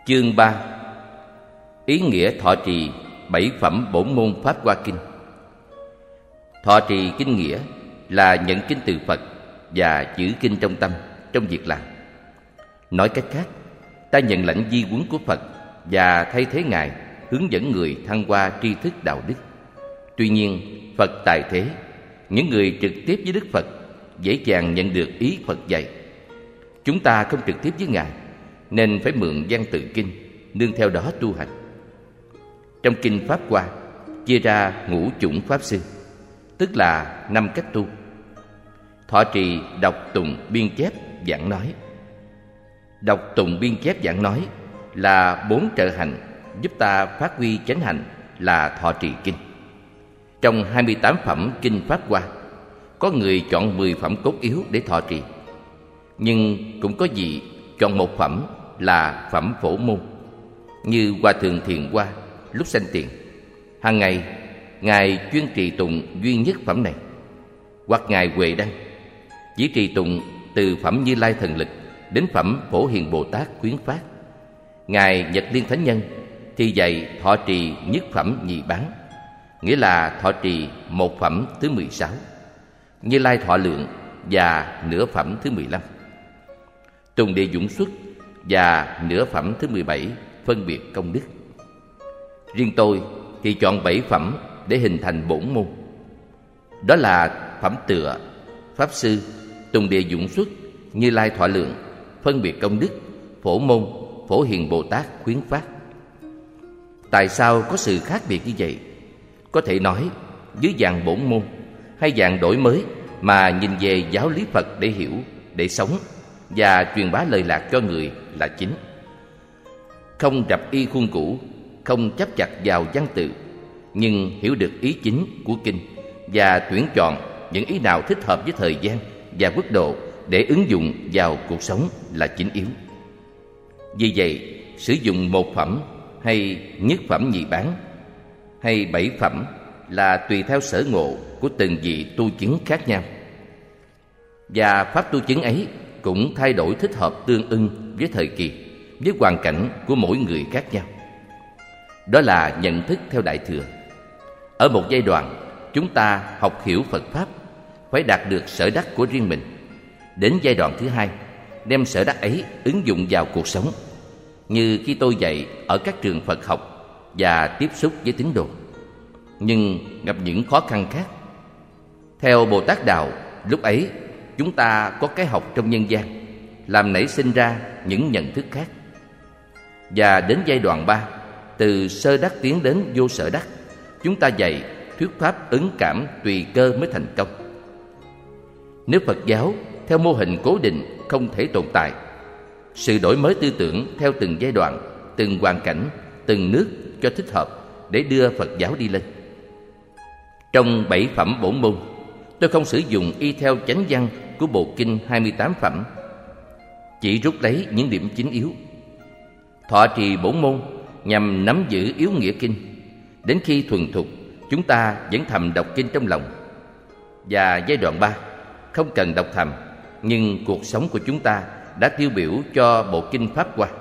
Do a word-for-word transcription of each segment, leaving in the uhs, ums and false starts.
Chương ba. Ý nghĩa thọ trì bảy phẩm bổn môn Pháp Hoa Kinh. Thọ trì kinh nghĩa là nhận kinh từ Phật và giữ kinh trong tâm, trong việc làm. Nói cách khác, ta nhận lãnh di huấn của Phật và thay thế Ngài hướng dẫn người thăng hoa tri thức đạo đức. Tuy nhiên, Phật tại thế, những người trực tiếp với Đức Phật dễ dàng nhận được ý Phật dạy. Chúng ta không trực tiếp với Ngài, nên phải mượn văn tự kinh, nương theo đó tu hành. Trong kinh Pháp Hoa chia ra ngũ chủng Pháp sư, tức là năm cách tu: thọ trì, đọc tụng, biên chép, giảng nói. Đọc tụng, biên chép, giảng nói là bốn trợ hành giúp ta phát huy chánh hạnh, là thọ trì kinh. Trong hai mươi tám phẩm kinh Pháp Hoa, có người chọn mười phẩm cốt yếu để thọ trì, nhưng cũng có vị chọn một phẩm là phẩm phổ môn, như Hòa Thượng Thiền Hoa lúc sanh tiền. Hàng ngày Ngài chuyên trì tụng duy nhất phẩm này, hoặc Ngài Huệ Đăng chỉ trì tụng từ phẩm Như Lai Thần Lực đến phẩm Phổ Hiền Bồ Tát Khuyến Phát. Ngài Nhật Liên Thánh Nhân thì dạy thọ trì nhất phẩm nhị bán, nghĩa là thọ trì một phẩm thứ mười sáu, Như Lai Thọ Lượng và nửa phẩm thứ mười lăm, Tùng Địa Dũng Xuất và nửa phẩm thứ mười bảy, phân biệt công đức. Riêng tôi thì chọn bảy phẩm để hình thành bổn môn. Đó là phẩm Tựa, Pháp Sư, Tùng Địa Dũng Xuất, Như Lai Thọ Lượng, phân biệt công đức, Phổ Môn, Phổ Hiền Bồ Tát Khuyến Phát. Tại sao có sự khác biệt như vậy? Có thể nói dưới dạng bổn môn hay dạng đổi mới mà nhìn về giáo lý Phật để hiểu, để sống và truyền bá lời lạc cho người là chính. Không rập y khuôn cũ, không chấp chặt vào văn tự, nhưng hiểu được ý chính của kinh và tuyển chọn những ý nào thích hợp với thời gian và quốc độ để ứng dụng vào cuộc sống là chính yếu. Vì vậy, sử dụng một phẩm hay nhất phẩm nhị bán hay bảy phẩm là tùy theo sở ngộ của từng vị tu chứng khác nhau, và pháp tu chứng ấy cũng thay đổi thích hợp tương ưng với thời kỳ, với hoàn cảnh của mỗi người khác nhau. Đó là nhận thức theo Đại Thừa. Ở một giai đoạn, chúng ta học hiểu Phật Pháp phải đạt được sở đắc của riêng mình. Đến giai đoạn thứ hai, đem sở đắc ấy ứng dụng vào cuộc sống, như khi tôi dạy ở các trường Phật học và tiếp xúc với tín đồ, nhưng gặp những khó khăn khác. Theo Bồ Tát Đạo, lúc ấy chúng ta có cái học trong nhân gian, làm nảy sinh ra những nhận thức khác. Và đến giai đoạn ba, từ sơ đắc tiến đến vô sở đắc, chúng ta dạy thuyết pháp ứng cảm tùy cơ mới thành công. Nếu Phật giáo theo mô hình cố định không thể tồn tại, sự đổi mới tư tưởng theo từng giai đoạn, từng hoàn cảnh, từng nước cho thích hợp để đưa Phật giáo đi lên. Trong bảy phẩm bổn môn, tôi không sử dụng y theo chánh văn của bộ kinh hai mươi tám phẩm, chỉ rút lấy những điểm chính yếu. Thọ trì bổn môn nhằm nắm giữ yếu nghĩa kinh. Đến khi thuần thục, chúng ta vẫn thầm đọc kinh trong lòng. Và giai đoạn ba, không cần đọc thầm, nhưng cuộc sống của chúng ta đã tiêu biểu cho bộ kinh Pháp Hoa.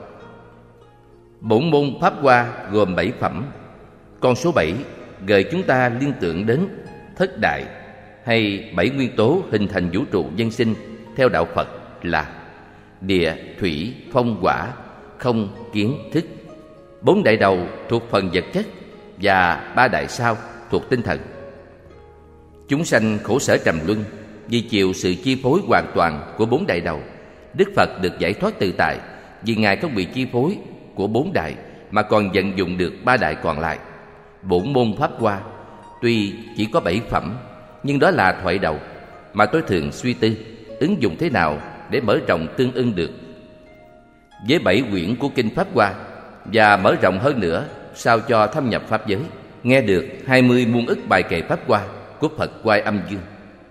Bổn môn Pháp Hoa gồm bảy phẩm. Con số bảy gợi chúng ta liên tưởng đến thất đại hay bảy nguyên tố hình thành vũ trụ nhân sinh theo đạo Phật là địa, thủy, phong, hỏa, không, kiến, thức. Bốn đại đầu thuộc phần vật chất và ba đại sau thuộc tinh thần. Chúng sanh khổ sở trầm luân vì chịu sự chi phối hoàn toàn của bốn đại đầu. Đức Phật được giải thoát tự tại vì Ngài không bị chi phối của bốn đại mà còn vận dụng được ba đại còn lại. Bổn môn Pháp Hoa tuy chỉ có bảy phẩm, nhưng đó là thoại đầu mà tôi thường suy tư ứng dụng thế nào để mở rộng tương ưng được với bảy quyển của kinh Pháp Hoa, và mở rộng hơn nữa sao cho thâm nhập pháp giới, nghe được hai mươi muôn ức bài kệ Pháp Hoa của Phật Quay Âm Dương.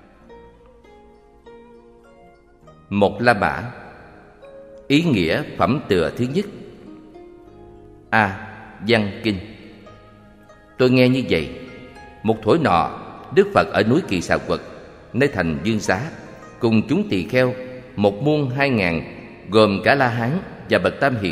Một La Mã. Ý nghĩa phẩm Tựa thứ nhất. A. Văn kinh. Tôi nghe như vậy: một thuở nọ, Đức Phật ở núi Kỳ Xà Quật, nơi thành Dương Xá, cùng chúng tỳ kheo một muôn hai ngàn, gồm cả La Hán và bậc Tam Hiền,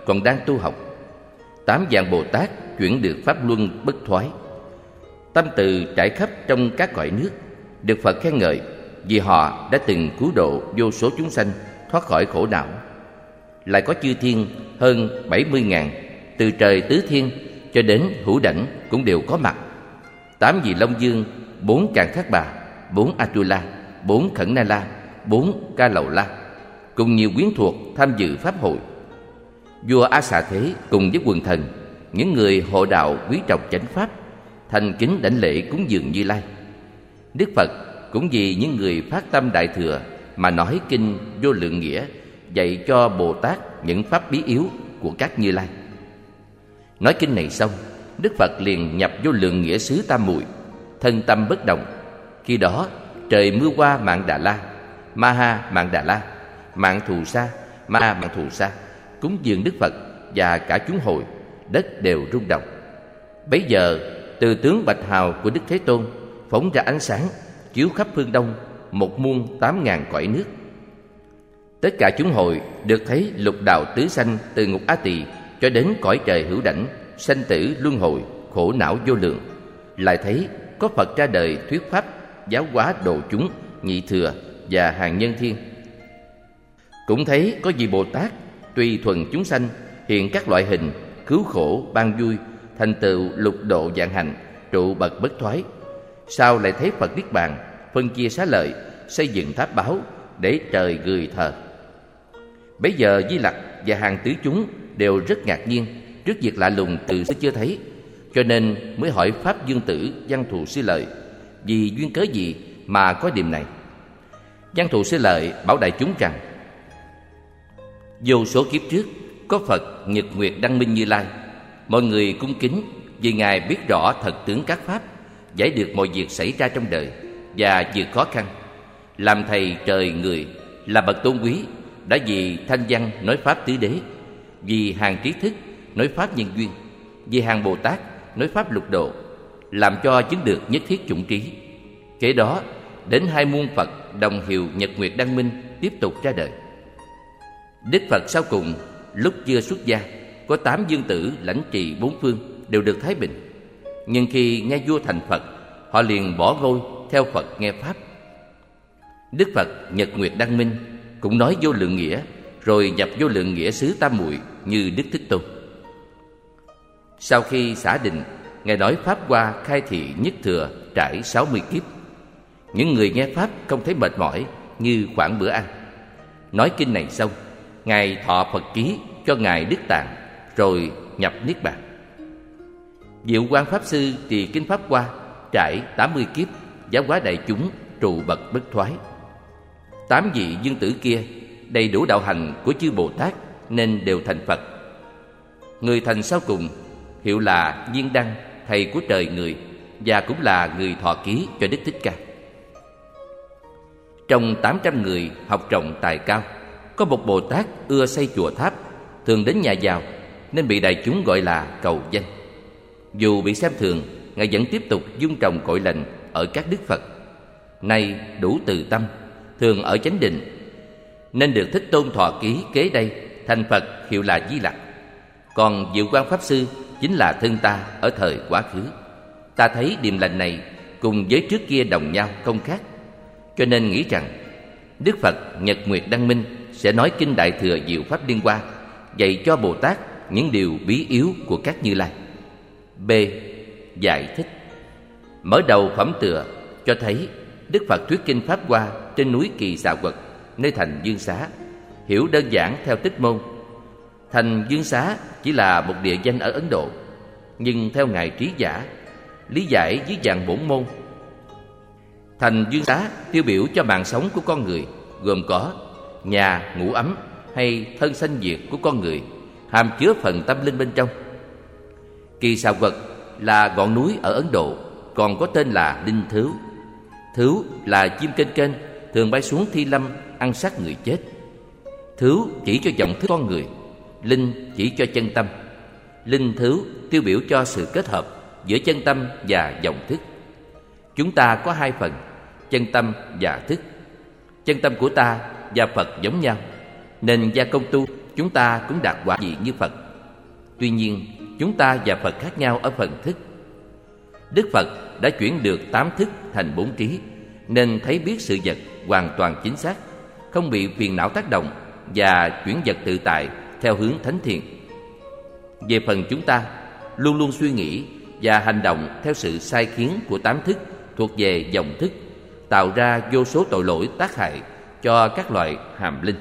còn đang tu học. Tám dạng Bồ Tát chuyển được pháp luân bất thoái. Tâm từ trải khắp trong các cõi nước, được Phật khen ngợi vì họ đã từng cứu độ vô số chúng sanh thoát khỏi khổ não. Lại có chư thiên hơn bảy mươi ngàn, từ trời tứ thiên cho đến hữu đảnh cũng đều có mặt. Tám vị Long Dương, bốn Càn Khát Bà, bốn Atula, bốn Khẩn Na La, bốn Ca Lầu La, cùng nhiều quyến thuộc tham dự pháp hội. Vua A Xà Thế cùng với quần thần, những người hộ đạo quý trọng chánh pháp, thành kính đảnh lễ cúng dường Như Lai. Đức Phật cũng vì những người phát tâm đại thừa mà nói kinh Vô Lượng Nghĩa, dạy cho Bồ Tát những pháp bí yếu của các Như Lai. Nói kinh này xong, Đức Phật liền nhập Vô Lượng Nghĩa xứ Tam Muội, thân tâm bất động. Khi đó trời mưa qua Mạn Đà La, Ma Ha Mạn Đà La, Mạn Thù Sa, Ma Ha Mạn Thù Sa cúng dường Đức Phật và cả chúng hội, đất đều rung động. Bấy giờ từ tướng bạch hào của Đức Thế Tôn phóng ra ánh sáng, chiếu khắp phương Đông một muôn tám ngàn cõi nước. Tất cả chúng hội được thấy lục đạo tứ sanh, từ ngục Á Tỳ cho đến cõi trời hữu đảnh, sanh tử luân hồi, khổ não vô lượng. Lại thấy có Phật ra đời thuyết pháp giáo hóa độ chúng, nhị thừa và hàng nhân thiên. Cũng thấy có vị Bồ Tát tùy thuần chúng sanh, hiện các loại hình, cứu khổ ban vui, thành tựu lục độ vạn hạnh, trụ bậc bất thoái. Sau lại thấy Phật Niết Bàn, phân chia xá lợi, xây dựng tháp báo để trời gửi thờ. Bấy giờ Di Lặc và hàng tứ chúng đều rất ngạc nhiên trước việc lạ lùng từ xưa chưa thấy, cho nên mới hỏi Pháp Dương Tử Văn Thù Sư Lợi vì duyên cớ gì mà có điềm này. Văn Thù Sư Lợi bảo đại chúng rằng: vô số kiếp trước có Phật Nhật Nguyệt Đăng Minh Như Lai, mọi người cung kính vì Ngài biết rõ thật tướng các pháp, giải được mọi việc xảy ra trong đời và vượt khó khăn. Làm thầy trời người, là bậc tôn quý, đã vì thanh văn nói pháp tứ đế, vì hàng trí thức nói pháp nhân duyên, vì hàng Bồ Tát nói pháp lục độ, làm cho chứng được nhất thiết chủng trí. Kế đó đến hai muôn Phật đồng hiệu Nhật Nguyệt Đăng Minh tiếp tục ra đời. Đức Phật sau cùng lúc chưa xuất gia, có tám dương tử lãnh trì bốn phương đều được thái bình. Nhưng khi nghe vua thành Phật, họ liền bỏ ngôi theo Phật nghe pháp. Đức Phật Nhật Nguyệt Đăng Minh cũng nói Vô Lượng Nghĩa, rồi nhập Vô Lượng Nghĩa xứ Tam Muội như Đức Thích Tôn. Sau khi xả định, Ngài nói pháp hoa khai thị nhất thừa trải sáu mươi kiếp. Những người nghe pháp không thấy mệt mỏi như khoảng bữa ăn. Nói kinh này xong, Ngài thọ Phật ký cho Ngài Đức Tạng, rồi nhập Niết Bàn. Diệu Quang Pháp Sư trì kinh pháp hoa trải tám mươi kiếp, giáo hóa đại chúng, trụ bậc bất thoái. Tám vị dương tử kia đầy đủ đạo hành của chư Bồ Tát nên đều thành Phật. Người thành sau cùng hiệu là Viên Đăng, thầy của trời người, và cũng là người thọ ký cho Đức Thích Ca. Trong tám trăm người học rộng tài cao, có một Bồ Tát ưa xây chùa tháp, thường đến nhà giàu, nên bị đại chúng gọi là cầu danh. Dù bị xem thường, Ngài vẫn tiếp tục dung trồng cội lành ở các đức Phật. Nay đủ từ tâm, thường ở chánh định, nên được Thích Tôn thọ ký kế đây, thành Phật hiệu là Di Lặc. Còn Diệu Quang Pháp Sư chính là thân ta ở thời quá khứ. Ta thấy điềm lành này cùng với trước kia đồng nhau không khác, cho nên nghĩ rằng Đức Phật Nhật Nguyệt Đăng Minh sẽ nói kinh Đại Thừa Diệu Pháp Liên Hoa, dạy cho Bồ Tát những điều bí yếu của các Như Lai. B. Giải thích. Mở đầu phẩm tựa cho thấy Đức Phật thuyết kinh pháp hoa trên núi Kỳ Xà Quật, nơi thành Dương Xá. Hiểu đơn giản theo Tích Môn, thành Dương Xá chỉ là một địa danh ở Ấn Độ, nhưng theo Ngài Trí Giả lý giải dưới dạng bổn môn, thành Dương Xá tiêu biểu cho mạng sống của con người, gồm có nhà, ngủ ấm hay thân sanh diệt của con người, hàm chứa phần tâm linh bên trong. Kỳ Xà Quật là ngọn núi ở Ấn Độ, còn có tên là Linh Thứu. Thứu là chim kênh kênh thường bay xuống thi lâm ăn xác người chết. Thứu chỉ cho vọng thức con người, linh chỉ cho chân tâm. Linh thứu tiêu biểu cho sự kết hợp giữa chân tâm và vọng thức. Chúng ta có hai phần, chân tâm và thức. Chân tâm của ta và Phật giống nhau, nên gia công tu chúng ta cũng đạt quả vị như Phật. Tuy nhiên, chúng ta và Phật khác nhau ở phần thức. Đức Phật đã chuyển được tám thức thành bốn trí, nên thấy biết sự vật hoàn toàn chính xác, không bị phiền não tác động và chuyển vật tự tại theo hướng thánh thiện. Về phần chúng ta, luôn luôn suy nghĩ và hành động theo sự sai khiến của tám thức thuộc về dòng thức, tạo ra vô số tội lỗi tác hại cho các loài hàm linh.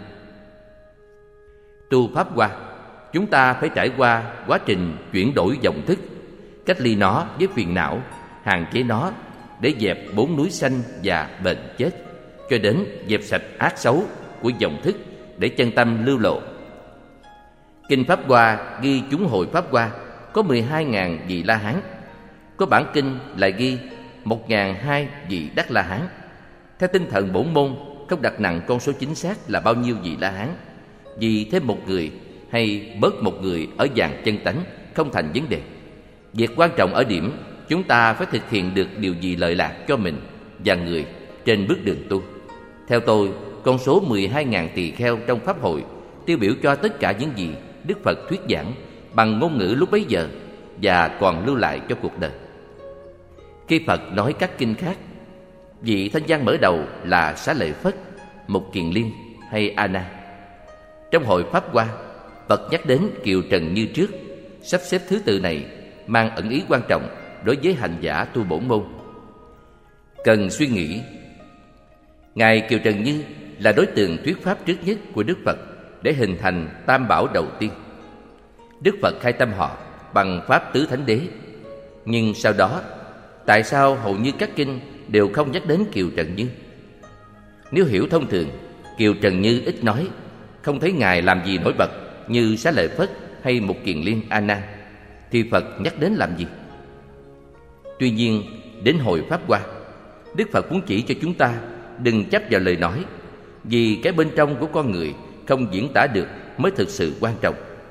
Tu Pháp Hoa, chúng ta phải trải qua quá trình chuyển đổi dòng thức, cách ly nó với phiền não, hạn chế nó để dẹp bốn núi sanh và bệnh chết, cho đến dẹp sạch ác xấu của dòng thức để chân tâm lưu lộ. Kinh Pháp Hoa ghi chúng hội Pháp Hoa có mười hai nghìn vị La Hán, có bản kinh lại ghi một nghìn hai trăm vị Đắc La Hán. Theo tinh thần bổn môn, không đặt nặng con số chính xác là bao nhiêu vị La Hán, vì thêm một người hay bớt một người ở dạng chân tánh không thành vấn đề. Việc quan trọng ở điểm chúng ta phải thực hiện được điều gì lợi lạc cho mình và người trên bước đường tu. Theo tôi, con số mười hai nghìn tỳ kheo trong Pháp hội tiêu biểu cho tất cả những gì Đức Phật thuyết giảng bằng ngôn ngữ lúc bấy giờ và còn lưu lại cho cuộc đời. Khi Phật nói các kinh khác, vị thanh văn mở đầu là Xá Lợi Phất, Mục Kiền Liên hay A Na. Trong hội Pháp Hoa, Phật nhắc đến Kiều Trần như trước. Sắp xếp thứ tự này mang ẩn ý quan trọng đối với hành giả tu bổn môn. Cần suy nghĩ, Ngài Kiều Trần Như là đối tượng thuyết pháp trước nhất của Đức Phật để hình thành tam bảo đầu tiên. Đức Phật khai tâm họ bằng pháp tứ thánh đế. Nhưng sau đó, tại sao hầu như các kinh đều không nhắc đến Kiều Trần Như? Nếu hiểu thông thường, Kiều Trần Như ít nói, không thấy Ngài làm gì nổi bật như Xá Lợi Phất hay Mục Kiền Liên A Nan, thì Phật nhắc đến làm gì? Tuy nhiên, đến hội Pháp Hoa, Đức Phật muốn chỉ cho chúng ta đừng chấp vào lời nói, vì cái bên trong của con người không diễn tả được mới thực sự quan trọng.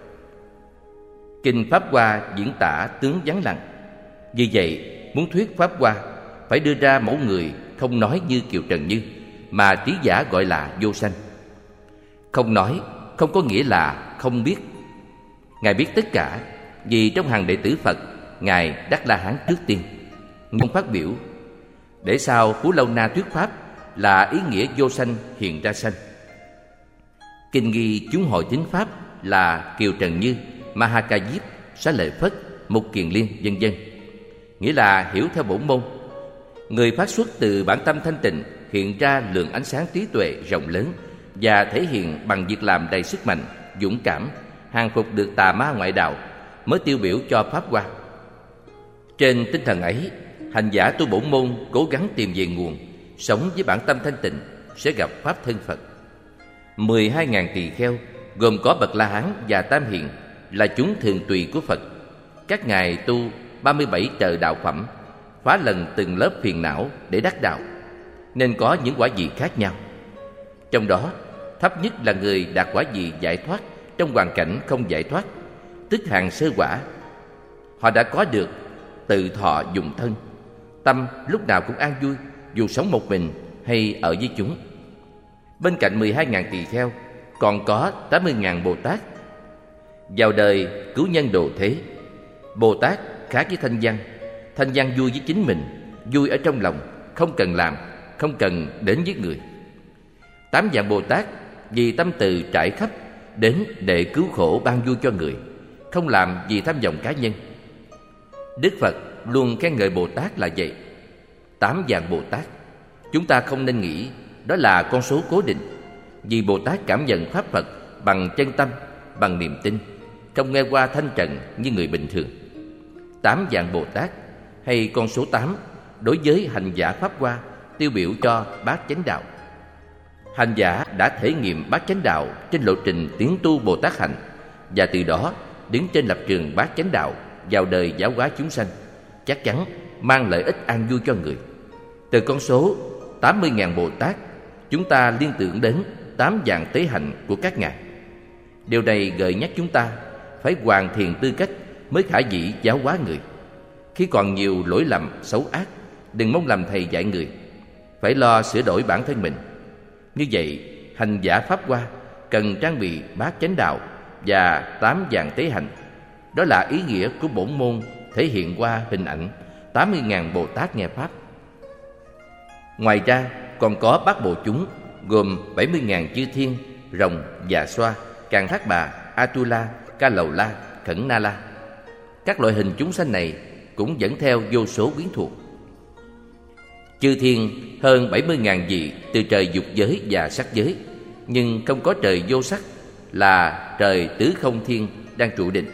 Kinh Pháp Hoa diễn tả tướng vắng lặng. Vì vậy, muốn thuyết Pháp Hoa phải đưa ra mẫu người không nói như Kiều Trần Như, mà trí giả gọi là vô sanh. Không nói không có nghĩa là không biết. Ngài biết tất cả, vì trong hàng đệ tử Phật, Ngài Đắc La Hán trước tiên. Ngôn phát biểu, để sau Phú Lâu Na thuyết pháp là ý nghĩa vô sanh hiện ra sanh. Kinh ghi chúng hội tín pháp là Kiều Trần Như, Ma Ha Ca Diếp, Xá Lợi Phất, Mục Kiền Liên, vân vân. Nghĩa là hiểu theo bổn môn, người phát xuất từ bản tâm thanh tịnh hiện ra lượng ánh sáng trí tuệ rộng lớn và thể hiện bằng việc làm đầy sức mạnh, dũng cảm, hàng phục được tà ma ngoại đạo mới tiêu biểu cho Pháp Hoa. Trên tinh thần ấy, hành giả tu bổn môn cố gắng tìm về nguồn, sống với bản tâm thanh tịnh sẽ gặp pháp thân Phật. Mười hai ngàn tỳ kheo gồm có bậc La Hán và Tam Hiền là chúng thường tùy của Phật. Các ngài tu ba mươi bảy trời đạo phẩm, phá lần từng lớp phiền não để đắc đạo, nên có những quả vị khác nhau. Trong đó, thấp nhất là người đạt quả vị giải thoát trong hoàn cảnh không giải thoát, tức hàng sơ quả. Họ đã có được tự thọ dùng thân, tâm lúc nào cũng an vui, dù sống một mình hay ở với chúng. Bên cạnh mười hai ngàn tỳ kheo, còn có tám mươi ngàn Bồ Tát. Vào đời cứu nhân độ thế, Bồ Tát khác với thanh văn. Thanh văn vui với chính mình, vui ở trong lòng, không cần làm, không cần đến với người. Tám dạng Bồ Tát vì tâm từ trải khắp, đến để cứu khổ ban vui cho người, không làm vì tham vọng cá nhân. Đức Phật luôn khen ngợi Bồ Tát là vậy. Tám dạng Bồ Tát, chúng ta không nên nghĩ đó là con số cố định, vì Bồ Tát cảm nhận pháp Phật bằng chân tâm, bằng niềm tin, không nghe qua thanh trần như người bình thường. Tám dạng Bồ Tát hay con số tám đối với hành giả Pháp Hoa tiêu biểu cho bát chánh đạo. Hành giả đã thể nghiệm bát chánh đạo trên lộ trình tiến tu Bồ Tát hạnh, và từ đó đứng trên lập trường bát chánh đạo vào đời giáo hóa chúng sanh, chắc chắn mang lợi ích an vui cho người. Từ con số tám mươi ngàn Bồ Tát, chúng ta liên tưởng đến tám dạng tế hạnh của các ngài. Điều này gợi nhắc chúng ta phải hoàn thiện tư cách mới khả dĩ giáo hóa người. Khi còn nhiều lỗi lầm xấu ác, đừng mong làm thầy dạy người, phải lo sửa đổi bản thân mình. Như vậy, hành giả Pháp Hoa cần trang bị bát chánh đạo và tám dạng tế hạnh. Đó là ý nghĩa của bổn môn thể hiện qua hình ảnh tám mươi nghìn Bồ Tát nghe Pháp. Ngoài ra còn có bát bộ chúng gồm bảy mươi nghìn chư thiên, rồng, già xoa, Càn Thác Bà, Atula, Ca Lầu La, Khẩn Na La. Các loại hình chúng sanh này cũng dẫn theo vô số quyến thuộc. Chư thiên hơn bảy mươi nghìn vị từ trời dục giới và sắc giới, nhưng không có trời vô sắc, là trời tứ không thiên đang trụ định.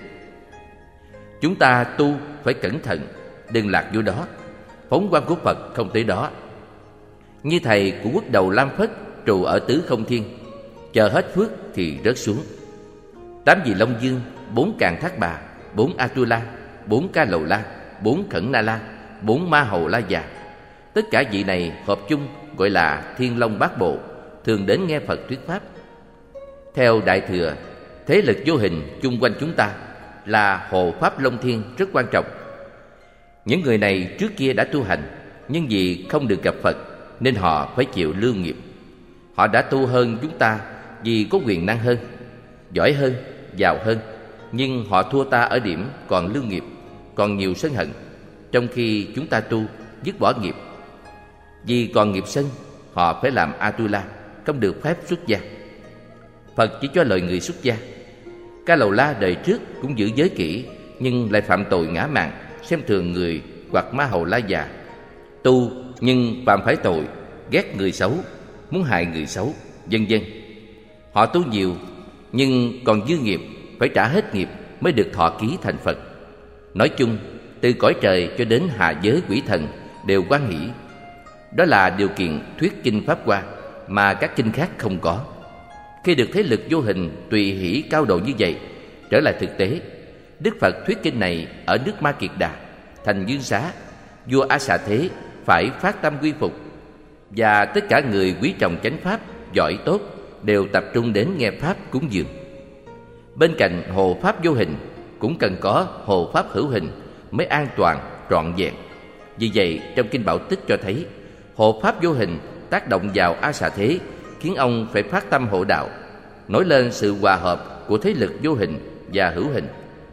Chúng ta tu phải cẩn thận, đừng lạc vô đó. Phóng quang của Phật không tới đó. Như thầy của quốc đầu Lam Phất trụ ở tứ không thiên, chờ hết phước thì rớt xuống. Tám vị Long Dương, bốn Càn Thác Bà, bốn Atula, bốn Ca Lầu La, bốn Khẩn Na La, bốn Ma Hầu La Già, tất cả vị này hợp chung gọi là Thiên Long Bát Bộ, thường đến nghe Phật thuyết pháp. Theo Đại Thừa, thế lực vô hình chung quanh chúng ta là hộ pháp Long Thiên rất quan trọng. Những người này trước kia đã tu hành, nhưng vì không được gặp Phật nên họ phải chịu lưu nghiệp. Họ đã tu hơn chúng ta vì có quyền năng hơn, giỏi hơn, giàu hơn, nhưng họ thua ta ở điểm còn lưu nghiệp, còn nhiều sân hận, trong khi chúng ta tu dứt bỏ nghiệp. Vì còn nghiệp sân, họ phải làm Atula, không được phép xuất gia. Phật chỉ cho lời người xuất gia. Ca Lầu La đời trước cũng giữ giới kỹ, nhưng lại phạm tội ngã mạn, xem thường người hoặc Ma Hầu La Già. Tu nhưng phạm phải tội ghét người xấu, muốn hại người xấu, vân vân. Họ tu nhiều nhưng còn dư nghiệp, phải trả hết nghiệp mới được thọ ký thành Phật. Nói chung, từ cõi trời cho đến hạ giới quỷ thần đều hoan hỷ. Đó là điều kiện thuyết kinh Pháp Hoa mà các kinh khác không có. Khi được thế lực vô hình tùy hỷ cao độ như vậy, trở lại thực tế, Đức Phật thuyết kinh này ở nước Ma Kiệt Đà, thành Dương Xá, vua A Xà Thế phải phát tâm quy phục, và tất cả người quý trọng chánh pháp, giỏi tốt đều tập trung đến nghe pháp cúng dường. Bên cạnh hộ pháp vô hình cũng cần có hộ pháp hữu hình mới an toàn, trọn vẹn. Vì vậy trong Kinh Bảo Tích cho thấy hộ pháp vô hình tác động vào A Xà Thế, khiến ông phải phát tâm hộ đạo, nổi lên sự hòa hợp của thế lực vô hình và hữu hình.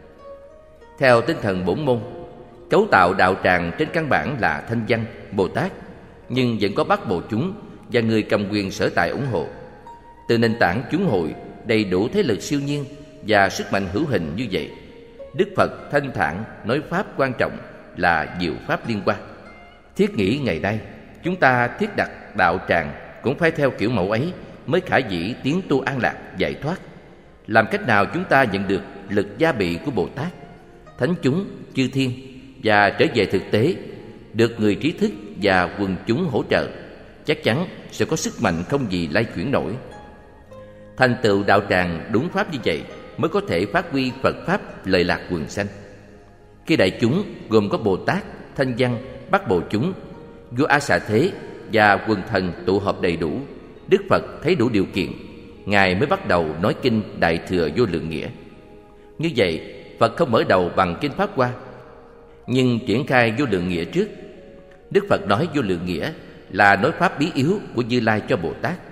Theo tinh thần bổn môn, cấu tạo đạo tràng trên căn bản là Thanh Văn, Bồ Tát, nhưng vẫn có bát bộ chúng và người cầm quyền sở tại ủng hộ. Từ nền tảng chúng hội đầy đủ thế lực siêu nhiên và sức mạnh hữu hình như vậy, Đức Phật thanh thản nói pháp quan trọng là diệu pháp liên quan. Thiết nghĩ ngày nay chúng ta thiết đặt đạo tràng cũng phải theo kiểu mẫu ấy mới khả dĩ tiến tu an lạc giải thoát. Làm cách nào chúng ta nhận được lực gia bị của Bồ Tát, thánh chúng, chư thiên và trở về thực tế, được người trí thức và quần chúng hỗ trợ, chắc chắn sẽ có sức mạnh không gì lay chuyển nổi. Thành tựu đạo tràng đúng pháp như vậy mới có thể phát huy Phật pháp lợi lạc quần sanh. Khi đại chúng gồm có Bồ Tát, Thanh Văn, bát bộ chúng, vua A Xà Thế và quần thần tụ họp đầy đủ, Đức Phật thấy đủ điều kiện, Ngài mới bắt đầu nói kinh Đại Thừa Vô Lượng Nghĩa. Như vậy, Phật không mở đầu bằng kinh Pháp Hoa, nhưng triển khai Vô Lượng Nghĩa trước. Đức Phật nói Vô Lượng Nghĩa là nói pháp bí yếu của Như Lai cho Bồ Tát.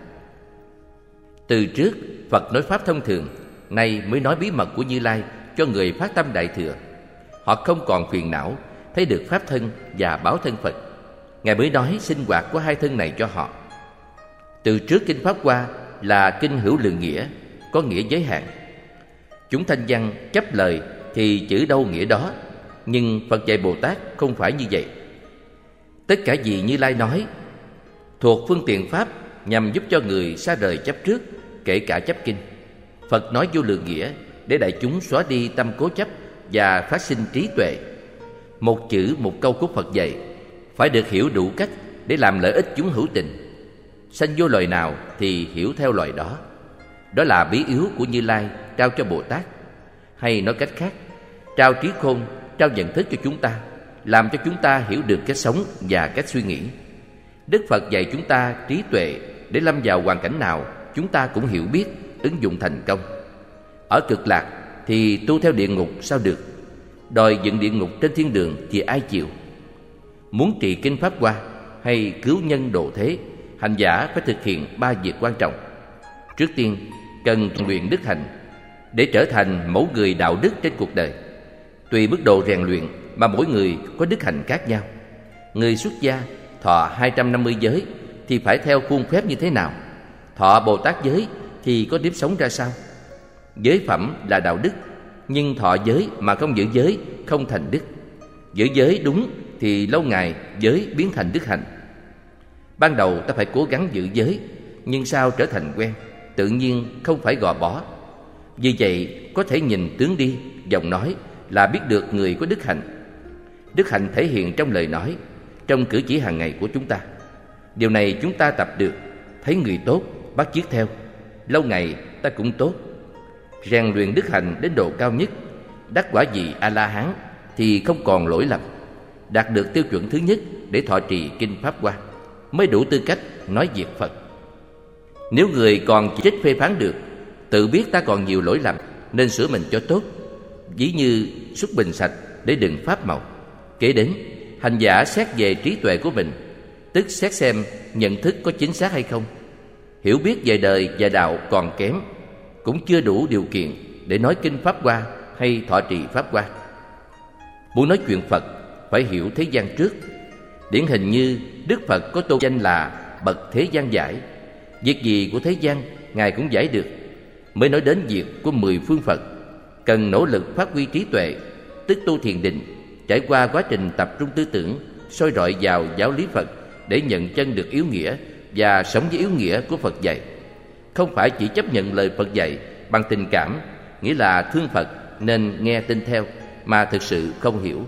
Từ trước, Phật nói pháp thông thường, nay mới nói bí mật của Như Lai cho người phát tâm Đại Thừa. Họ không còn phiền não, thấy được pháp thân và báo thân Phật. Ngài mới nói sinh hoạt của hai thân này cho họ. Từ trước kinh Pháp Hoa là kinh Hữu Lượng Nghĩa, có nghĩa giới hạn. Chúng Thanh Văn chấp lời thì chữ đâu nghĩa đó, nhưng Phật dạy Bồ Tát không phải như vậy. Tất cả gì Như Lai nói thuộc phương tiện pháp nhằm giúp cho người xa rời chấp trước, kể cả chấp kinh. Phật nói Vô Lượng Nghĩa để đại chúng xóa đi tâm cố chấp và phát sinh trí tuệ. Một chữ một câu của Phật dạy phải được hiểu đủ cách để làm lợi ích chúng hữu tình. Sanh vô loài nào thì hiểu theo loài đó. Đó là bí yếu của Như Lai trao cho Bồ Tát. Hay nói cách khác, trao trí khôn, trao nhận thức cho chúng ta, làm cho chúng ta hiểu được cách sống và cách suy nghĩ. Đức Phật dạy chúng ta trí tuệ để lâm vào hoàn cảnh nào chúng ta cũng hiểu biết, ứng dụng thành công. Ở cực lạc thì tu theo địa ngục sao được? Đòi dựng địa ngục trên thiên đường thì ai chịu? Muốn trì kinh Pháp Hoa hay cứu nhân độ thế, hành giả phải thực hiện ba việc quan trọng. Trước tiên, cần luyện đức hạnh. để trở thành mẫu người đạo đức trên cuộc đời. Tùy mức độ rèn luyện mà mỗi người có đức hạnh khác nhau. Người xuất gia thọ hai trăm năm mươi giới thì phải theo khuôn phép như thế nào? Thọ Bồ Tát giới thì có nếp sống ra sao? Giới phẩm là đạo đức, nhưng thọ giới mà không giữ giới không thành đức. Giữ giới đúng thì lâu ngày giới biến thành đức hạnh. Ban đầu ta phải cố gắng giữ giới, nhưng sau trở thành quen, tự nhiên không phải gò bó. Vì vậy có thể nhìn tướng đi, giọng nói là biết được người có đức hạnh. Đức hạnh thể hiện trong lời nói, trong cử chỉ hàng ngày của chúng ta. Điều này chúng ta tập được, thấy người tốt, bắt chước theo. Lâu ngày ta cũng tốt. Rèn luyện đức hạnh đến độ cao nhất, đắc quả vị A-la-hán thì không còn lỗi lầm. Đạt được tiêu chuẩn thứ nhất để thọ trì kinh Pháp Hoa, mới đủ tư cách nói việc Phật. Nếu người còn chỉ trích phê phán được, tự biết ta còn nhiều lỗi lầm nên sửa mình cho tốt, ví như xúc bình sạch để đựng pháp màu. Kế đến, hành giả xét về trí tuệ của mình, tức xét xem nhận thức có chính xác hay không. Hiểu biết về đời và đạo còn kém, cũng chưa đủ điều kiện để nói kinh Pháp Hoa hay thọ trì Pháp Hoa. Muốn nói chuyện Phật phải hiểu thế gian trước. Điển hình như Đức Phật có tôn danh là bậc thế gian giải. Việc gì của thế gian Ngài cũng giải được. Mới nói đến việc của mười phương Phật, cần nỗ lực phát huy trí tuệ, tức tu thiền định, trải qua quá trình tập trung tư tưởng, soi rọi vào giáo lý Phật để nhận chân được yếu nghĩa và sống với yếu nghĩa của Phật dạy. Không phải chỉ chấp nhận lời Phật dạy bằng tình cảm, nghĩa là thương Phật nên nghe tin theo, mà thực sự không hiểu.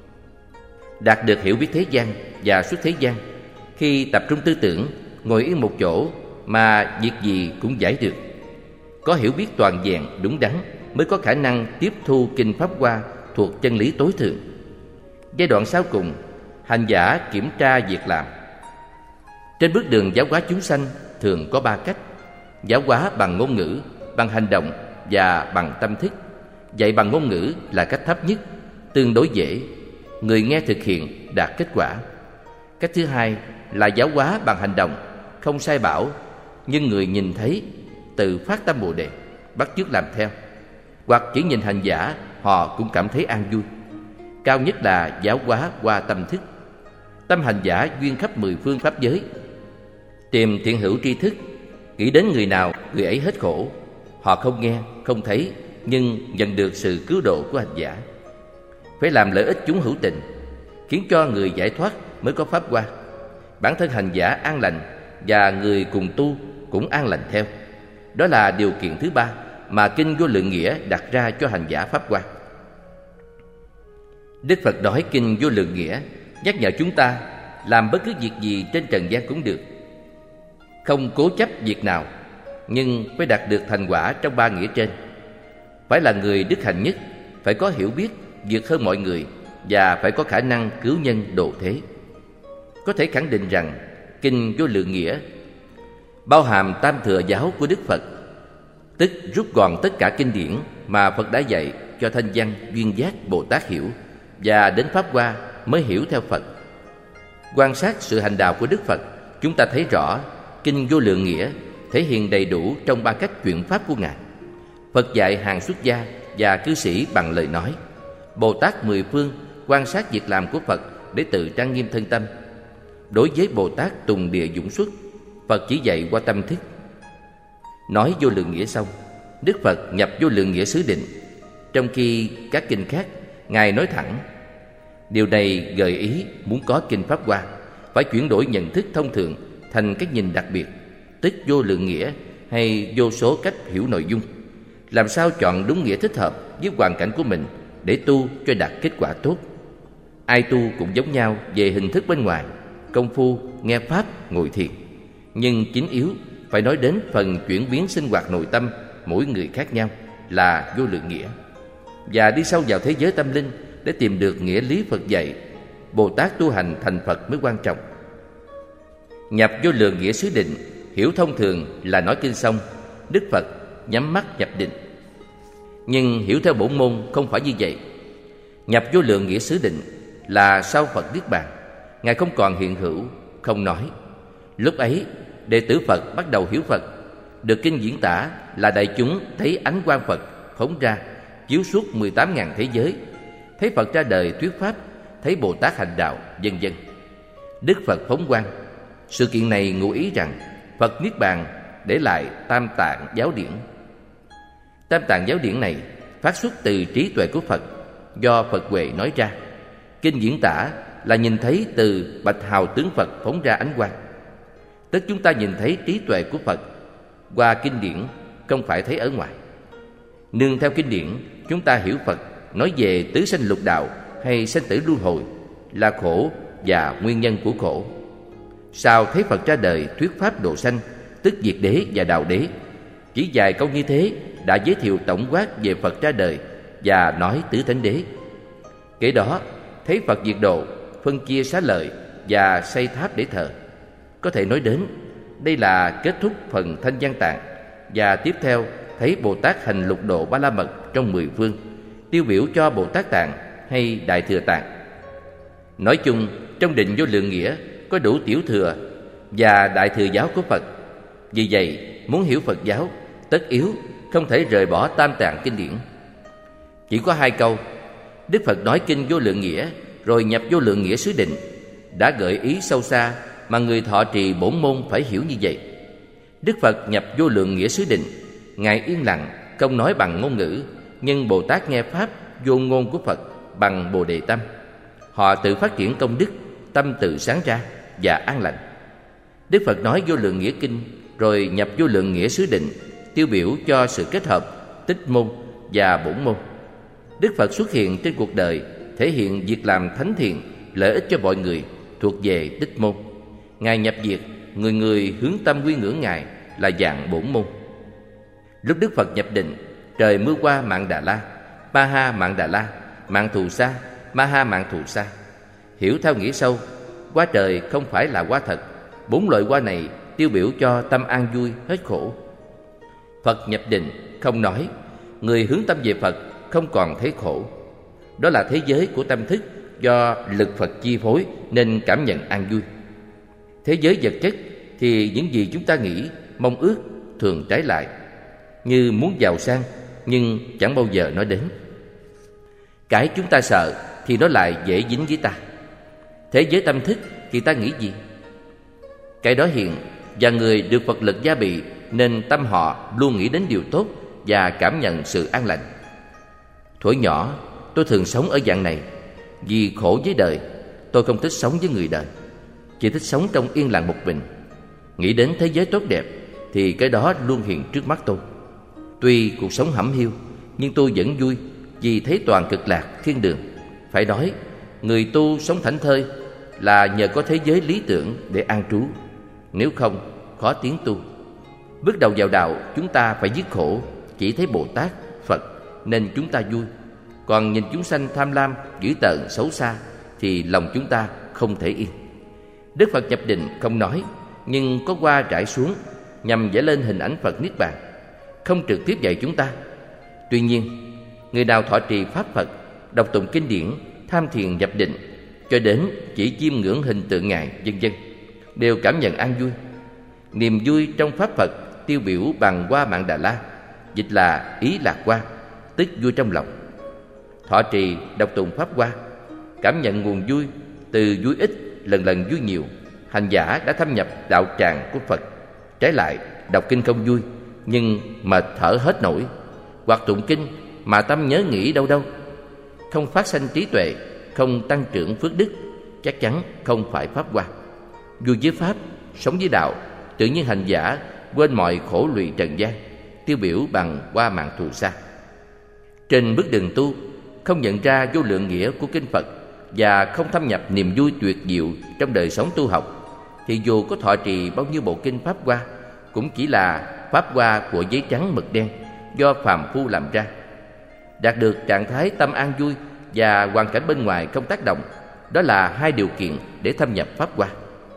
Đạt được hiểu biết thế gian và xuất thế gian, khi tập trung tư tưởng, ngồi yên một chỗ mà việc gì cũng giải được. Có hiểu biết toàn vẹn, đúng đắn mới có khả năng tiếp thu kinh Pháp Hoa thuộc chân lý tối thượng. Giai đoạn sau cùng, hành giả kiểm tra việc làm. Trên bước đường giáo hóa chúng sanh thường có ba cách: giáo hóa bằng ngôn ngữ, bằng hành động và bằng tâm thức. Dạy bằng ngôn ngữ là cách thấp nhất, tương đối dễ, người nghe thực hiện đạt kết quả. Cách thứ hai là giáo hóa bằng hành động, không sai bảo, nhưng người nhìn thấy tự phát tâm Bồ Đề, bắt chước làm theo. Hoặc chỉ nhìn hành giả, họ cũng cảm thấy an vui. Cao nhất là giáo hóa qua tâm thức. Tâm hành giả duyên khắp mười phương pháp giới, tìm thiện hữu tri thức, nghĩ đến người nào người ấy hết khổ. Họ không nghe, không thấy, nhưng nhận được sự cứu độ của hành giả. Phải làm lợi ích chúng hữu tình, khiến cho người giải thoát mới có Pháp Hoa. Bản thân hành giả an lành và người cùng tu cũng an lành theo. Đó là điều kiện thứ ba mà kinh Vô Lượng Nghĩa đặt ra cho hành giả Pháp Hoa. Đức Phật nói kinh Vô Lượng Nghĩa nhắc nhở chúng ta làm bất cứ việc gì trên trần gian cũng được, không cố chấp việc nào, nhưng phải đạt được thành quả trong ba nghĩa trên. Phải là người đức hạnh nhất, phải có hiểu biết vượt hơn mọi người, và phải có khả năng cứu nhân độ thế. Có thể khẳng định rằng kinh Vô Lượng Nghĩa bao hàm tam thừa giáo của Đức Phật, tức rút gọn tất cả kinh điển mà Phật đã dạy cho thanh văn duyên giác Bồ Tát hiểu, và đến Pháp Hoa mới hiểu theo Phật. Quan sát sự hành đạo của Đức Phật, chúng ta thấy rõ kinh Vô Lượng Nghĩa thể hiện đầy đủ trong ba cách chuyển pháp của Ngài. Phật dạy hàng xuất gia và cư sĩ bằng lời nói. Bồ Tát mười phương quan sát việc làm của Phật để tự trang nghiêm thân tâm. Đối với Bồ Tát tùng địa dũng xuất, Phật chỉ dạy qua tâm thức. Nói Vô Lượng Nghĩa xong, Đức Phật nhập Vô Lượng Nghĩa xứ định, trong khi các kinh khác Ngài nói thẳng. Điều này gợi ý muốn có kinh Pháp Hoa phải chuyển đổi nhận thức thông thường thành cách nhìn đặc biệt, tức vô lượng nghĩa hay vô số cách hiểu nội dung. Làm sao chọn đúng nghĩa thích hợp với hoàn cảnh của mình để tu cho đạt kết quả tốt. Ai tu cũng giống nhau về hình thức bên ngoài, công phu, nghe pháp, ngồi thiền, nhưng chính yếu phải nói đến phần chuyển biến sinh hoạt nội tâm mỗi người khác nhau là vô lượng nghĩa. Và đi sâu vào thế giới tâm linh để tìm được nghĩa lý Phật dạy, Bồ Tát tu hành thành Phật mới quan trọng. Nhập vô lượng nghĩa xứ định, hiểu thông thường là nói kinh xong, Đức Phật nhắm mắt nhập định. Nhưng hiểu theo bổn môn không phải như vậy. Nhập vô lượng nghĩa xứ định là sau Phật niết bàn, Ngài không còn hiện hữu, không nói. Lúc ấy, đệ tử Phật bắt đầu hiểu Phật. Được kinh diễn tả là đại chúng thấy ánh quang Phật phóng ra, chiếu suốt mười tám ngàn thế giới, thấy Phật ra đời thuyết pháp, thấy Bồ Tát hành đạo, vân vân. Đức Phật phóng quang. Sự kiện này ngụ ý rằng Phật niết bàn để lại Tam Tạng giáo điển. Tam Tạng giáo điển này phát xuất từ trí tuệ của Phật, do Phật Huệ nói ra. Kinh diễn tả là nhìn thấy từ bạch hào tướng Phật phóng ra ánh quang. Tức chúng ta nhìn thấy trí tuệ của Phật qua kinh điển, không phải thấy ở ngoài. Nương theo kinh điển, chúng ta hiểu Phật nói về tứ sanh lục đạo hay sanh tử luân hồi là khổ và nguyên nhân của khổ. Sau thấy Phật ra đời thuyết pháp độ sanh, tức diệt đế và đào đế. Chỉ vài câu như thế đã giới thiệu tổng quát về Phật ra đời và nói tứ thánh đế. Kể đó thấy Phật diệt độ, phân chia xá lợi và xây tháp để thờ. Có thể nói đến đây là kết thúc phần Thanh Văn Tạng, và tiếp theo thấy Bồ Tát hành lục độ Ba La Mật trong mười phương, tiêu biểu cho Bồ Tát Tạng hay Đại Thừa Tạng. Nói chung, trong định vô lượng nghĩa có đủ tiểu thừa và đại thừa giáo của Phật. Vì vậy, muốn hiểu Phật giáo, tất yếu không thể rời bỏ Tam Tạng kinh điển. Chỉ có hai câu, Đức Phật nói kinh vô lượng nghĩa rồi nhập vô lượng nghĩa xứ định, đã gợi ý sâu xa mà người thọ trì bổn môn phải hiểu như vậy. Đức Phật nhập vô lượng nghĩa xứ định, Ngài yên lặng, không nói bằng ngôn ngữ, nhưng Bồ Tát nghe pháp vô ngôn của Phật bằng Bồ Đề tâm. Họ tự phát triển công đức, tâm tự sáng ra và an lành. Đức Phật nói vô lượng nghĩa kinh rồi nhập vô lượng nghĩa xứ định, tiêu biểu cho sự kết hợp tích môn và bổn môn. Đức Phật xuất hiện trên cuộc đời, thể hiện việc làm thánh thiện, lợi ích cho mọi người, thuộc về tích môn. Ngài nhập diệt, người người hướng tâm quy ngưỡng Ngài là dạng bổn môn. Lúc Đức Phật nhập định, trời mưa qua Mạn Đà La, Ma Ha Mạn Đà La, Mạn Thù Sa, Ma Ha Mạn Thù Sa. Hiểu theo nghĩa sâu, hoa trời không phải là hoa thật. Bốn loại hoa này tiêu biểu cho tâm an vui, hết khổ. Phật nhập định không nói, người hướng tâm về Phật không còn thấy khổ. Đó là thế giới của tâm thức do lực Phật chi phối nên cảm nhận an vui. Thế giới vật chất thì những gì chúng ta nghĩ, mong ước thường trái lại, như muốn giàu sang nhưng chẳng bao giờ nói đến. Cái chúng ta sợ thì nó lại dễ dính với ta. Thế giới tâm thức thì ta nghĩ gì? Cái đó hiện, và người được Phật lực gia bị nên tâm họ luôn nghĩ đến điều tốt và cảm nhận sự an lành. Thuở nhỏ tôi thường sống ở dạng này. Vì khổ với đời, tôi không thích sống với người đời, chỉ thích sống trong yên lặng một mình. Nghĩ đến thế giới tốt đẹp thì cái đó luôn hiện trước mắt tôi. Tuy cuộc sống hẩm hiu, nhưng tôi vẫn vui vì thấy toàn cực lạc thiên đường. Phải nói, người tu sống thảnh thơi là nhờ có thế giới lý tưởng để an trú. Nếu không, khó tiến tu. Bước đầu vào đạo, chúng ta phải dứt khổ, chỉ thấy Bồ Tát, Phật nên chúng ta vui. Còn nhìn chúng sanh tham lam, dữ tợn, xấu xa thì lòng chúng ta không thể yên. Đức Phật nhập định không nói, nhưng có hoa rải xuống nhằm vẽ lên hình ảnh Phật niết bàn, không trực tiếp dạy chúng ta. Tuy nhiên, người nào thọ trì pháp Phật, đọc tụng kinh điển, tham thiền nhập định, cho đến chỉ chiêm ngưỡng hình tượng Ngài, vân vân, đều cảm nhận an vui. Niềm vui trong pháp Phật tiêu biểu bằng hoa Mạn Đà La, dịch là ý lạc hoa, tức vui trong lòng. Thọ trì đọc tụng pháp hoa, cảm nhận nguồn vui từ vui ít lần lần vui nhiều. Hành giả đã thâm nhập đạo tràng của Phật. Trái lại, đọc kinh không vui nhưng mệt thở hết nổi, hoặc tụng kinh mà tâm nhớ nghĩ đâu đâu, không phát sanh trí tuệ, không tăng trưởng phước đức, chắc chắn không phải pháp hoa. Vui với pháp, sống với đạo, tự nhiên hành giả quên mọi khổ lụy trần gian, tiêu biểu bằng hoa Mạn Thù Sa. Trên bước đường tu, không nhận ra vô lượng nghĩa của kinh Phật và không thâm nhập niềm vui tuyệt diệu trong đời sống tu học, thì dù có thọ trì bao nhiêu bộ kinh pháp hoa cũng chỉ là pháp hoa của giấy trắng mực đen do phàm phu làm ra. Đạt được trạng thái tâm an vui và hoàn cảnh bên ngoài không tác động, đó là hai điều kiện để thâm nhập pháp hoa.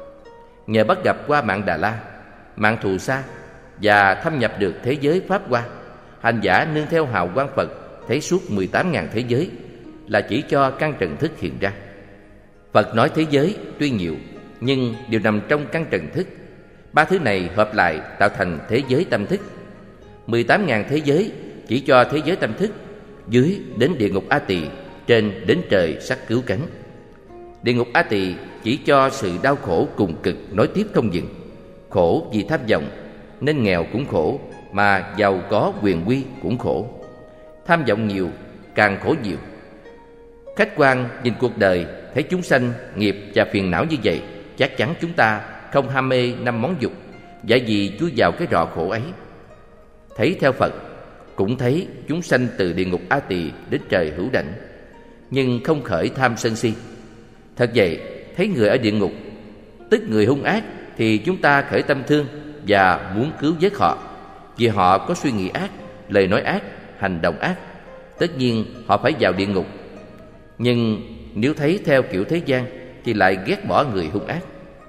Nhờ bắt gặp hoa Mạn Đà La, Mạn Thù Sa và thâm nhập được thế giới pháp hoa, hành giả nương theo hào quang Phật thấy suốt mười tám ngàn thế giới, là chỉ cho căn trần thức hiện ra. Phật nói thế giới tuy nhiều nhưng đều nằm trong căn trần thức. Ba thứ này hợp lại tạo thành thế giới tâm thức. Mười tám ngàn thế giới chỉ cho thế giới tâm thức, dưới đến địa ngục A Tỳ, trên đến trời sắc cứu cánh. Địa ngục A Tỳ chỉ cho sự đau khổ cùng cực nối tiếp không dừng. Khổ vì tham vọng nên nghèo cũng khổ, mà giàu có quyền quy cũng khổ. Tham vọng nhiều càng khổ nhiều. Khách quan nhìn cuộc đời, thấy chúng sanh nghiệp và phiền não như vậy, chắc chắn chúng ta không ham mê năm món dục, giả gì chui vào cái rọ khổ ấy. Thấy theo Phật, cũng thấy chúng sanh từ địa ngục A Tỳ đến trời hữu đảnh, nhưng không khởi tham sân si. Thật vậy, thấy người ở địa ngục, tức người hung ác, thì chúng ta khởi tâm thương và muốn cứu vớt họ, vì họ có suy nghĩ ác, lời nói ác, hành động ác. Tất nhiên họ phải vào địa ngục. Nhưng nếu thấy theo kiểu thế gian thì lại ghét bỏ người hung ác.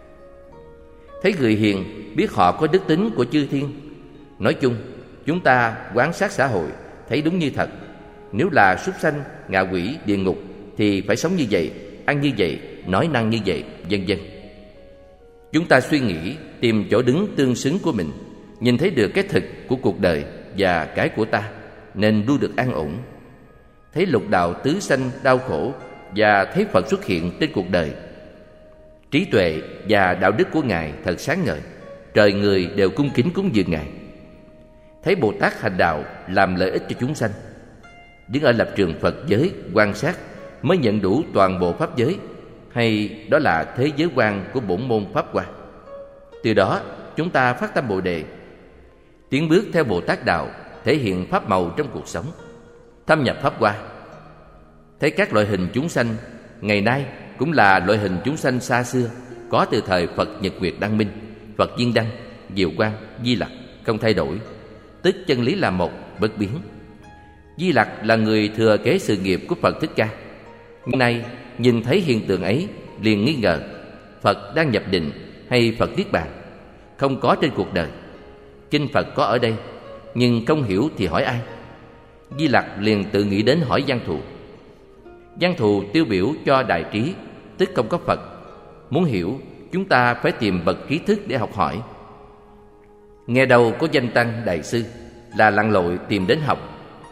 Thấy người hiền, biết họ có đức tính của chư thiên. Nói chung, chúng ta quan sát xã hội thấy đúng như thật. Nếu là súc sanh, ngạ quỷ, địa ngục thì phải sống như vậy, ăn như vậy, nói năng như vậy, vân vân. Chúng ta suy nghĩ, tìm chỗ đứng tương xứng của mình, nhìn thấy được cái thực của cuộc đời và cái của ta, nên luôn được an ổn. Thấy lục đạo tứ sanh đau khổ và thấy Phật xuất hiện trên cuộc đời. Trí tuệ và đạo đức của Ngài thật sáng ngời, trời người đều cung kính cúng dường Ngài. Thấy Bồ Tát hành đạo làm lợi ích cho chúng sanh. Đứng ở lập trường Phật giới quan sát mới nhận đủ toàn bộ pháp giới, hay đó là thế giới quan của bổn môn Pháp Hoa. Từ đó chúng ta phát tâm Bồ Đề, tiến bước theo Bồ Tát đạo, thể hiện pháp màu trong cuộc sống, thâm nhập Pháp Hoa. Thấy các loại hình chúng sanh ngày nay cũng là loại hình chúng sanh xa xưa, có từ thời Phật Nhật Nguyệt Đăng Minh, Phật Diên Đăng, Diệu Quang, Di Lặc, không thay đổi, tức chân lý là một, bất biến. Di Lặc là người thừa kế sự nghiệp của Phật Thích Ca. Ngày nay nhìn thấy hiện tượng ấy liền nghi ngờ Phật đang nhập định hay Phật niết bàn, không có trên cuộc đời. Kinh Phật có ở đây, nhưng không hiểu thì hỏi ai? Di Lặc liền tự nghĩ đến hỏi Văn Thù. Văn Thù tiêu biểu cho đại trí, tức không có Phật. Muốn hiểu, chúng ta phải tìm bậc trí thức để học hỏi. Nghe đâu có danh tăng đại sư là lặn lội tìm đến học.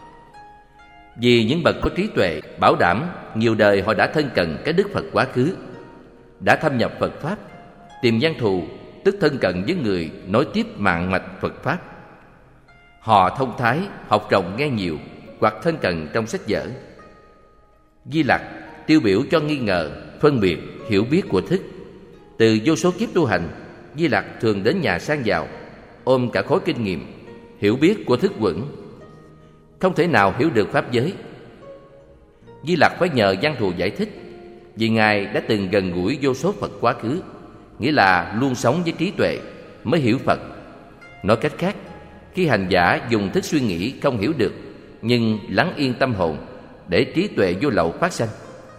Vì những bậc có trí tuệ bảo đảm nhiều đời họ đã thân cận cái Đức Phật quá khứ, đã thâm nhập Phật Pháp. Tìm Văn Thù tức thân cận với người nối tiếp mạng mạch Phật Pháp. Họ thông thái, học rộng nghe nhiều, hoặc thân cận trong sách vở. Di Lặc tiêu biểu cho nghi ngờ, phân biệt, hiểu biết của thức. Từ vô số kiếp tu hành, Di Lặc thường đến nhà sang giàu, ôm cả khối kinh nghiệm, hiểu biết của thức quẩn, không thể nào hiểu được pháp giới. Di Lặc phải nhờ Văn Thù giải thích, vì Ngài đã từng gần gũi vô số Phật quá khứ, nghĩa là luôn sống với trí tuệ mới hiểu Phật. Nói cách khác, khi hành giả dùng thức suy nghĩ không hiểu được, nhưng lắng yên tâm hồn để trí tuệ vô lậu phát sanh.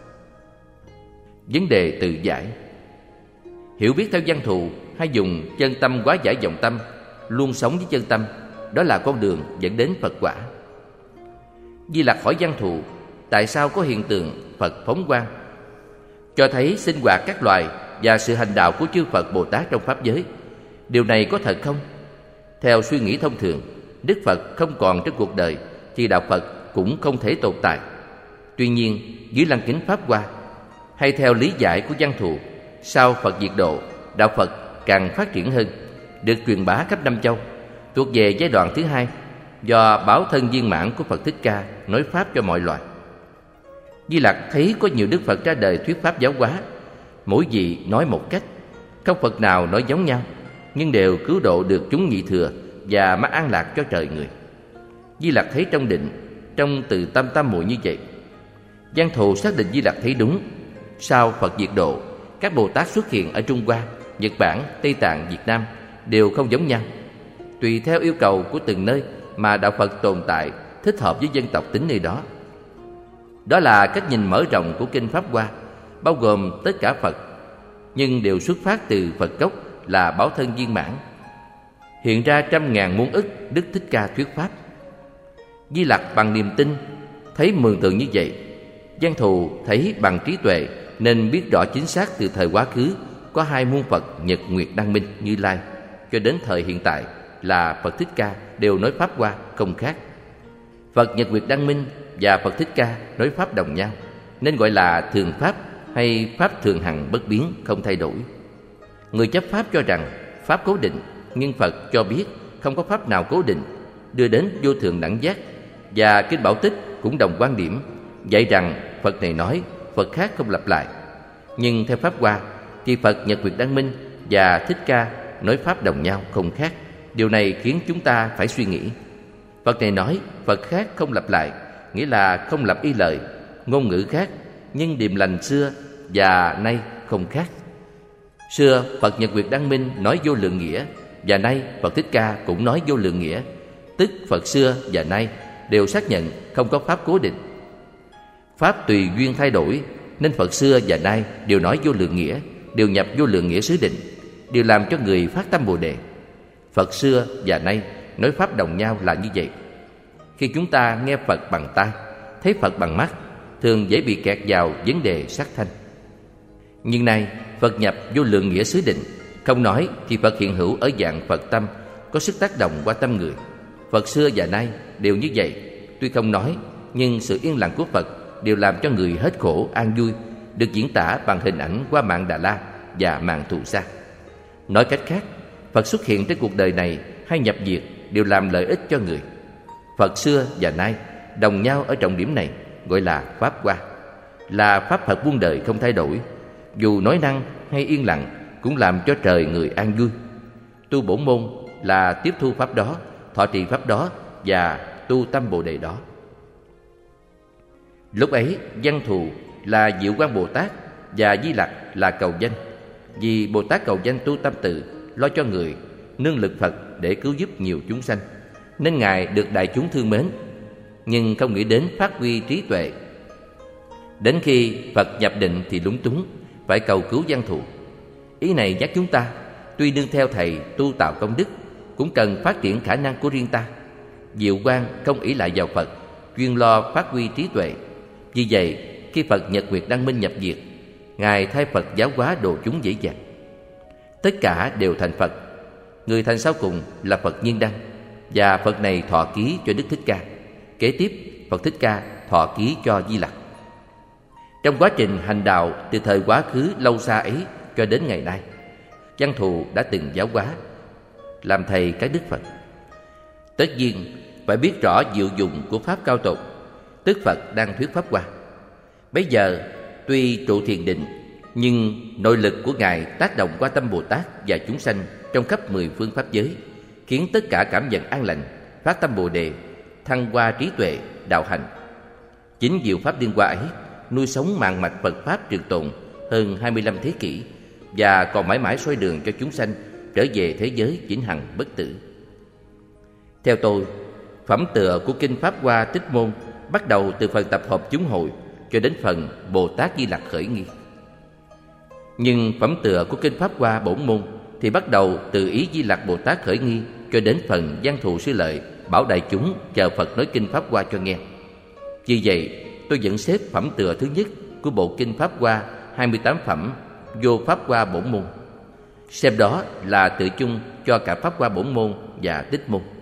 Vấn đề tự giải. Hiểu biết theo Văn Thù hay dùng chân tâm hóa giải vọng tâm, luôn sống với chân tâm, đó là con đường dẫn đến Phật quả. Di Lặc hỏi Văn Thù tại sao có hiện tượng Phật phóng quang, cho thấy sinh hoạt các loài và sự hành đạo của chư Phật Bồ Tát trong pháp giới. Điều này có thật không? Theo suy nghĩ thông thường, Đức Phật không còn trong cuộc đời thì đạo Phật cũng không thể tồn tại. Tuy nhiên, dưới lăng kính Pháp Hoa, hay theo lý giải của Văn Thù, sau Phật diệt độ, đạo Phật càng phát triển hơn, được truyền bá khắp năm châu, thuộc về giai đoạn thứ hai, do báo thân viên mãn của Phật Thích Ca nói pháp cho mọi loài. Di Lặc thấy có nhiều Đức Phật ra đời thuyết pháp giáo hóa, mỗi vị nói một cách, không Phật nào nói giống nhau, nhưng đều cứu độ được chúng nhị thừa và mắt an lạc cho trời người. Di Lặc thấy trong định, trong từ tâm tam muội như vậy. Văn Thù xác định Di Lặc thấy đúng. Sau Phật diệt độ, các Bồ Tát xuất hiện ở Trung Hoa, Nhật Bản, Tây Tạng, Việt Nam đều không giống nhau. Tùy theo yêu cầu của từng nơi mà đạo Phật tồn tại thích hợp với dân tộc tính nơi đó. Đó là cách nhìn mở rộng của kinh Pháp Hoa, bao gồm tất cả Phật, nhưng đều xuất phát từ Phật gốc là báo thân viên mãn. Hiện ra trăm ngàn muôn ức Đức Thích Ca thuyết pháp. Di Lặc bằng niềm tin thấy mường tượng như vậy. Văn Thù thấy bằng trí tuệ nên biết rõ chính xác từ thời quá khứ có hai muôn Phật Nhật Nguyệt Đăng Minh Như Lai, cho đến thời hiện tại là Phật Thích Ca đều nói pháp Hoa không khác. Phật Nhật Nguyệt Đăng Minh và Phật Thích Ca nói pháp đồng nhau, nên gọi là thường pháp hay pháp thường hằng bất biến, không thay đổi. Người chấp pháp cho rằng pháp cố định, nhưng Phật cho biết không có pháp nào cố định, đưa đến vô thường đẳng giác. Và Kinh Bảo Tích cũng đồng quan điểm, dạy rằng Phật này nói, Phật khác không lặp lại. Nhưng theo Pháp Hoa thì Phật Nhật Nguyệt Đăng Minh và Thích Ca nói pháp đồng nhau, không khác. Điều này khiến chúng ta phải suy nghĩ. Phật này nói, Phật khác không lặp lại, nghĩa là không lặp y lời, ngôn ngữ khác, nhưng điềm lành xưa và nay không khác. Xưa Phật Nhật Nguyệt Đăng Minh nói vô lượng nghĩa, và nay Phật Thích Ca cũng nói vô lượng nghĩa, tức Phật xưa và nay đều xác nhận không có pháp cố định. Pháp tùy duyên thay đổi, nên Phật xưa và nay đều nói vô lượng nghĩa, đều nhập vô lượng nghĩa xứ định, đều làm cho người phát tâm Bồ Đề. Phật xưa và nay nói pháp đồng nhau là như vậy. Khi chúng ta nghe Phật bằng tai, thấy Phật bằng mắt, thường dễ bị kẹt vào vấn đề sắc thanh. Nhưng nay Phật nhập vô lượng nghĩa xứ định, không nói thì Phật hiện hữu ở dạng Phật tâm, có sức tác động qua tâm người. Phật xưa và nay đều như vậy, tuy không nói, nhưng sự yên lặng của Phật đều làm cho người hết khổ an vui, được diễn tả bằng hình ảnh qua mạng Đà La và mạng Thù Sa. Nói cách khác, Phật xuất hiện trên cuộc đời này hay nhập diệt đều làm lợi ích cho người. Phật xưa và nay đồng nhau ở trọng điểm này, gọi là Pháp Hoa, là Pháp Phật muôn đời không thay đổi. Dù nói năng hay yên lặng cũng làm cho trời người an vui. Tu bổn môn là tiếp thu Pháp đó, thọ trì Pháp đó và tu tâm Bồ Đề đó. Lúc ấy Văn Thù là Diệu Quang Bồ Tát và Di Lặc là cầu danh. Vì Bồ Tát cầu danh tu tâm từ, lo cho người, nương lực Phật để cứu giúp nhiều chúng sanh, nên Ngài được đại chúng thương mến, nhưng không nghĩ đến phát huy trí tuệ. Đến khi Phật nhập định thì lúng túng, phải cầu cứu Văn Thù. Ý này nhắc chúng ta, tuy nương theo thầy tu tạo công đức, cũng cần phát triển khả năng của riêng ta. Diệu Quang không ỷ lại vào Phật, chuyên lo phát huy trí tuệ. Vì vậy, khi Phật Nhật Nguyệt Đăng Minh nhập diệt, Ngài thay Phật giáo hóa độ chúng dễ dàng. Tất cả đều thành Phật. Người thành sau cùng là Phật Nhiên Đăng, và Phật này thọ ký cho Đức Thích Ca. Kế tiếp, Phật Thích Ca thọ ký cho Di Lặc. Trong quá trình hành đạo từ thời quá khứ lâu xa ấy cho đến ngày nay, Văn Thù đã từng giáo hóa, làm thầy các Đức Phật. Tất nhiên phải biết rõ diệu dụng của Pháp cao tột, tức Phật đang thuyết Pháp Hoa. Bây giờ tuy trụ thiền định, nhưng nội lực của Ngài tác động qua tâm Bồ Tát và chúng sanh trong khắp mười phương pháp giới, khiến tất cả cảm nhận an lành, phát tâm Bồ Đề, thăng hoa trí tuệ, đạo hành. Chính diệu Pháp Liên Hoa ấy nuôi sống mạng mạch Phật Pháp trường tồn hơn hai mươi lăm thế kỷ, và còn mãi mãi soi đường cho chúng sanh trở về thế giới vĩnh hằng bất tử. Theo tôi, phẩm tựa của Kinh Pháp Hoa Tích Môn bắt đầu từ phần tập hợp chúng hội cho đến phần Bồ Tát Di Lặc khởi nghi. Nhưng phẩm tựa của Kinh Pháp Hoa Bổn Môn thì bắt đầu từ ý Di Lặc Bồ Tát khởi nghi cho đến phần Văn Thù Sư Lợi bảo đại chúng chờ Phật nói Kinh Pháp Hoa cho nghe. Vì vậy, tôi vẫn xếp phẩm tựa thứ nhất của bộ Kinh Pháp Hoa hai mươi tám phẩm vô Pháp Hoa Bổn Môn, xem đó là tự chung cho cả Pháp Hoa Bổn Môn và Tích Môn.